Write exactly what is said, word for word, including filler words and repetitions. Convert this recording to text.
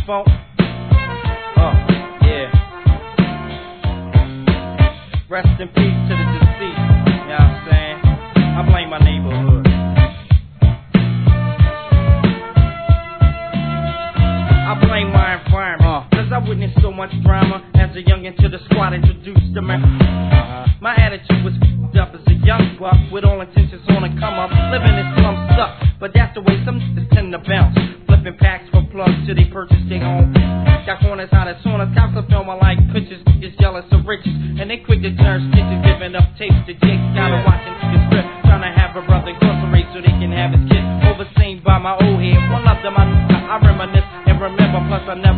Funk. Oh, yeah. Rest in peace to the deceased. You know what I'm saying? I blame my neighborhood. I blame my environment, cause I witnessed so much drama as a youngin' to the squad introduced to me. Uh-huh. My attitude was f***ed up as a young buck with all intentions on a come up. Living in slum suck, but that's the way some niggas tend to bounce. Flipping packs for plugs till they purchase their home. Got corners out of saunas, cops are filming like pictures, niggas jealous of riches, and they quick to turn stitches, giving up tapes to Jake. Gotta watching niggas strip, trying to have a brother incarcerate so they can have his kid overseen by my old head. One of them I, I reminisce and remember, plus I never